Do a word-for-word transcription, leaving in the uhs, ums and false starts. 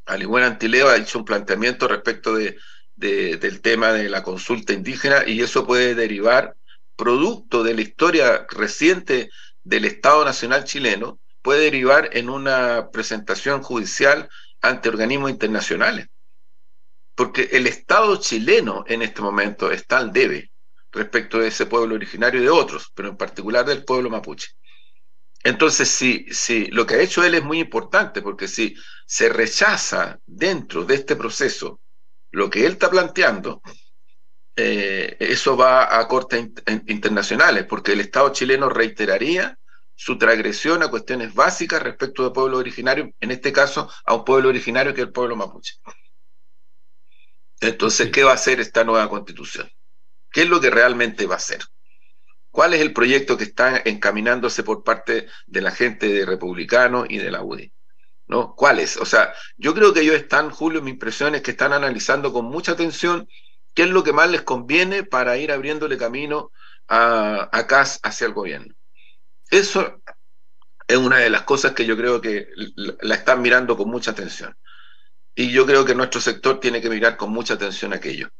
Aligüen Antileo ha hecho un planteamiento respecto de, de, del tema de la consulta indígena y eso puede derivar, producto de la historia reciente del Estado Nacional chileno, puede derivar en una presentación judicial ante organismos internacionales, porque el Estado chileno en este momento está al debe respecto de ese pueblo originario y de otros, pero en particular del pueblo mapuche. Entonces, si, si lo que ha hecho él es muy importante, porque si se rechaza dentro de este proceso lo que él está planteando, eh, eso va a cortes in- internacionales, porque el Estado chileno reiteraría su transgresión a cuestiones básicas respecto de pueblo originario, en este caso a un pueblo originario que es el pueblo mapuche. Entonces, Sí. ¿qué va a hacer esta nueva constitución? ¿Qué es lo que realmente va a hacer? ¿Cuál es el proyecto que está encaminándose por parte de la gente de Republicano y de la U D I? ¿No? ¿Cuáles? O sea, yo creo que ellos están, Julio, mi impresión es que están analizando con mucha atención qué es lo que más les conviene para ir abriéndole camino a, a C A S hacia el gobierno. Eso es una de las cosas que yo creo que la están mirando con mucha atención. Y yo creo que nuestro sector tiene que mirar con mucha atención aquello.